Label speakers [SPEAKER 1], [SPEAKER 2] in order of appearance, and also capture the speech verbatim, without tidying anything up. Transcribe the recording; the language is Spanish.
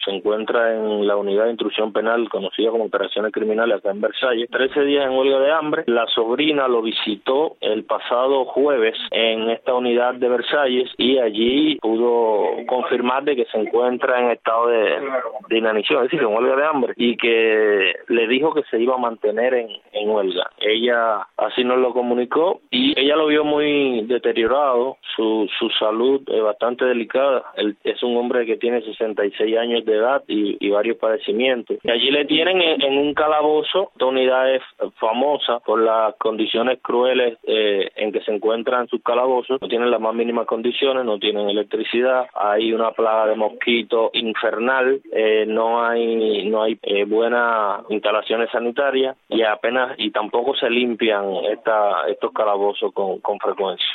[SPEAKER 1] se encuentra en la unidad de instrucción penal conocida como operaciones criminales acá en Versalles. trece días en huelga de hambre. La sobrina lo visitó el pasado jueves en esta unidad de Versalles y allí pudo confirmar de que se encuentra en estado de, de inanición, es decir, en huelga de hambre, y que le dijo que se iba a mantener en, en huelga. Ella así nos lo comunicó y ella lo vio muy deteriorado, su, su salud es bastante delicada. Él es un hombre que tiene sesenta y seis años de edad y, y varios padecimientos. Y allí le tienen en, en un calabozo. Esta unidad es famosa por las condiciones crueles eh, en que se encuentran sus calabozos. No tienen las más mínimas condiciones, no tienen electricidad, hay una plaga de mosquitos infernal, eh, no hay no hay eh, buenas instalaciones sanitarias y apenas y tampoco se limpian esta, estos calabozos con, con frecuencia.